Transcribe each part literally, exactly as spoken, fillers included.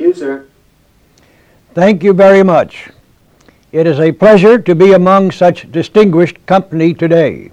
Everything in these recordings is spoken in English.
you, sir. Thank you very much. It is a pleasure to be among such distinguished company today.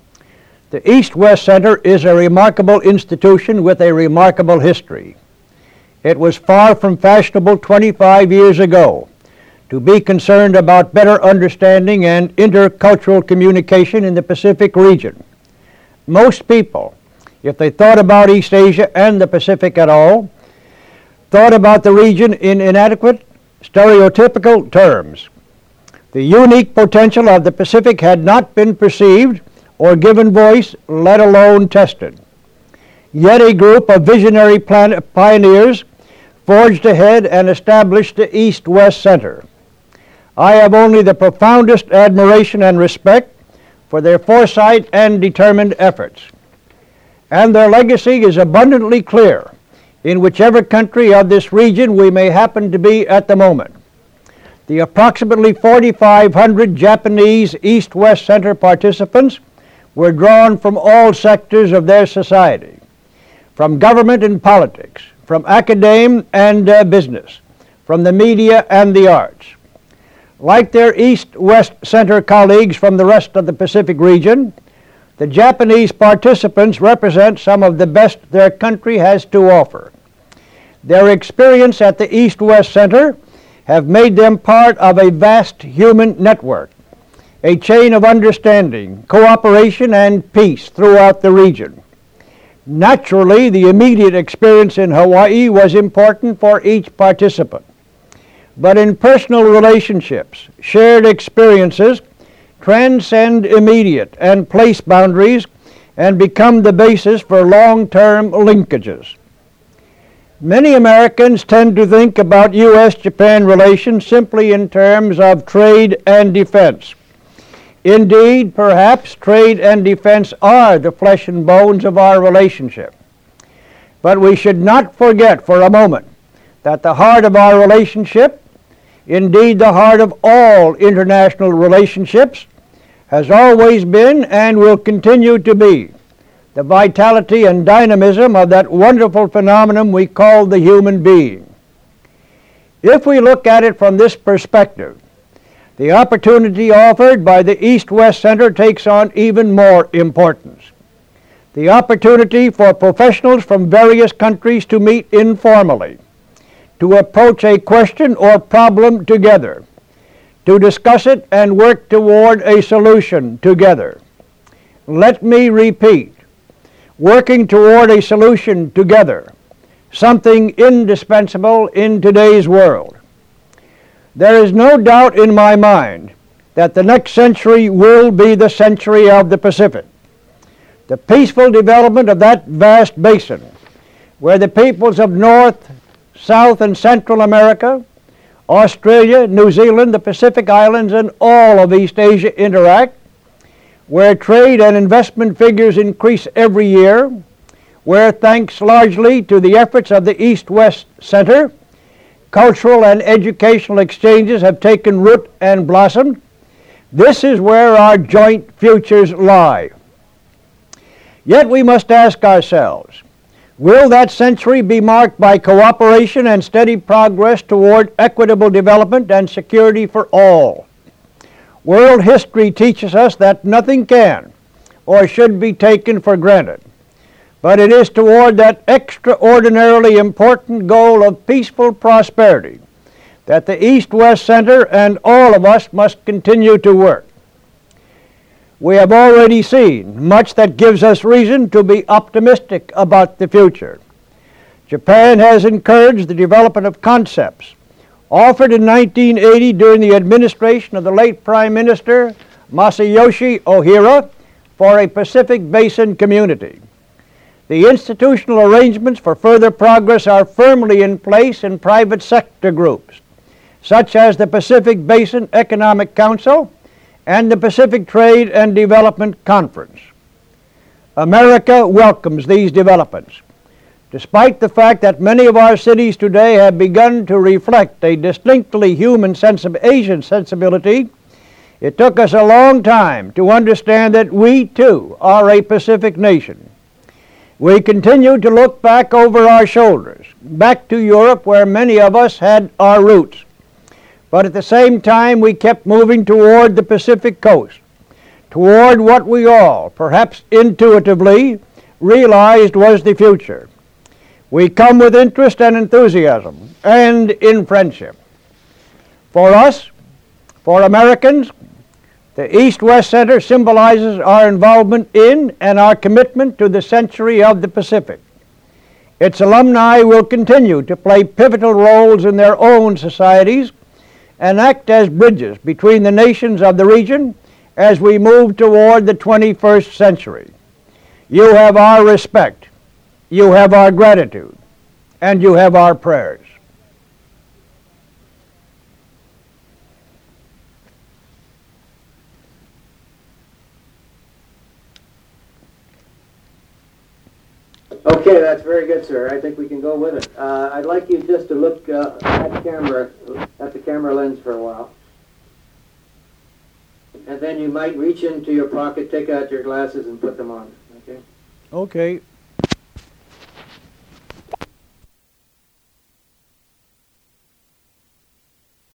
The East-West Center is a remarkable institution with a remarkable history. It was far from fashionable twenty-five years ago to be concerned about better understanding and intercultural communication in the Pacific region. Most people, if they thought about East Asia and the Pacific at all, thought about the region in inadequate, stereotypical terms. The unique potential of the Pacific had not been perceived or given voice, let alone tested. Yet a group of visionary plan- pioneers forged ahead and established the East-West Center. I have only the profoundest admiration and respect for their foresight and determined efforts. And their legacy is abundantly clear in whichever country of this region we may happen to be at the moment. The approximately forty-five hundred Japanese East-West Center participants were drawn from all sectors of their society, from government and politics, from academe and uh, business, from the media and the arts. Like their East-West Center colleagues from the rest of the Pacific region, the Japanese participants represent some of the best their country has to offer. Their experience at the East-West Center have made them part of a vast human network, a chain of understanding, cooperation, and peace throughout the region. Naturally, the immediate experience in Hawaii was important for each participant. But in personal relationships, shared experiences transcend immediate and place boundaries and become the basis for long-term linkages. Many Americans tend to think about U S Japan relations simply in terms of trade and defense. Indeed, perhaps trade and defense are the flesh and bones of our relationship. But we should not forget for a moment that the heart of our relationship, indeed the heart of all international relationships, has always been and will continue to be the vitality and dynamism of that wonderful phenomenon we call the human being. If we look at it from this perspective, the opportunity offered by the East-West Center takes on even more importance. The opportunity for professionals from various countries to meet informally, to approach a question or problem together, to discuss it and work toward a solution together. Let me repeat, working toward a solution together, something indispensable in today's world. There is no doubt in my mind that the next century will be the century of the Pacific. The peaceful development of that vast basin, where the peoples of North, South, and Central America, Australia, New Zealand, the Pacific Islands, and all of East Asia interact, where trade and investment figures increase every year, where thanks largely to the efforts of the East-West Center, cultural and educational exchanges have taken root and blossomed. This is where our joint futures lie. Yet we must ask ourselves, will that century be marked by cooperation and steady progress toward equitable development and security for all? World history teaches us that nothing can or should be taken for granted, but it is toward that extraordinarily important goal of peaceful prosperity that the East-West Center and all of us must continue to work. We have already seen much that gives us reason to be optimistic about the future. Japan has encouraged the development of concepts offered in nineteen eighty during the administration of the late Prime Minister Masayoshi Ohira for a Pacific Basin community. The institutional arrangements for further progress are firmly in place in private sector groups, such as the Pacific Basin Economic Council and the Pacific Trade and Development Conference. America welcomes these developments, despite the fact that many of our cities today have begun to reflect a distinctly human sensi- Asian sensibility. It took us a long time to understand that we too are a Pacific nation. We continue to look back over our shoulders, back to Europe where many of us had our roots. But at the same time, we kept moving toward the Pacific coast, toward what we all, perhaps intuitively, realized was the future. We come with interest and enthusiasm, and in friendship. For us, for Americans, the East-West Center symbolizes our involvement in and our commitment to the century of the Pacific. Its alumni will continue to play pivotal roles in their own societies and act as bridges between the nations of the region as we move toward the twenty-first century. You have our respect, you have our gratitude, and you have our prayers. Okay, that's very good, sir. I think we can go with it. Uh, I'd like you just to look uh, at camera, at the camera lens for a while. And then you might reach into your pocket, take out your glasses, and put them on. Okay? Okay.